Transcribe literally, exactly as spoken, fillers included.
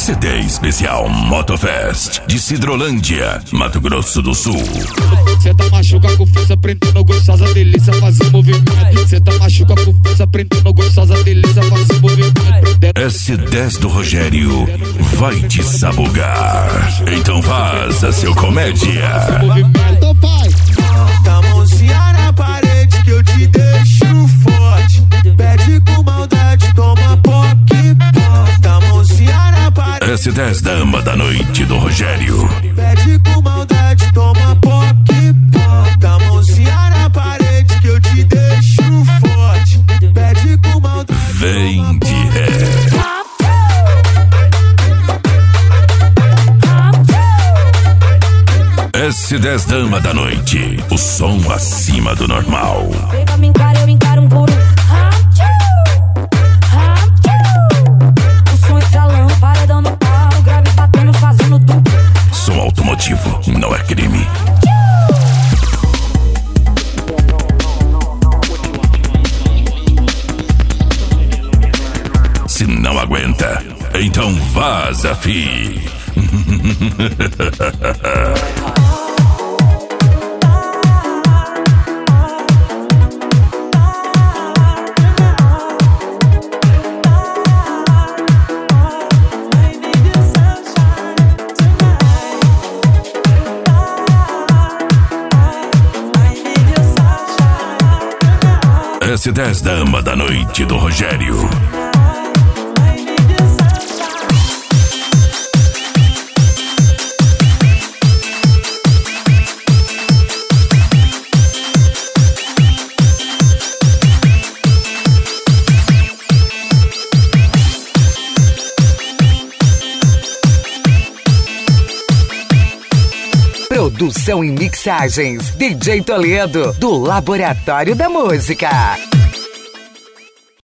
C D especial Motofest de Sidrolândia, Mato Grosso do Sul. Cê tá machuca com força, prendendo gostosa delícia, faz um movimento. Cê tá machuca com força, prendendo gostosa delícia, faz um movimento. S dez do Rogério vai te sabugar. Então faça seu comédia. Movimento, pai. Bota a mãozinha na parede que eu te deixo forte. Pede com maldade, toma poque. Bota a mãozinha na parede. S dez Dama da Noite do Rogério. Pede com maldade, toma poque. Bota a mãozinha na parede que eu te deixo forte. Pede com maldade. Vem de ré. S dez Dama da Noite, o som acima do normal. Pega, me encara, eu encaro um por um. O som estralando, paredão no pau, grave batendo, fazendo tudo. Som automotivo não é crime. Se não aguenta, então vaza, fi. S dez Dama da Noite do Rogério. Produção e mixagens D J Toledo, do Laboratório da Música.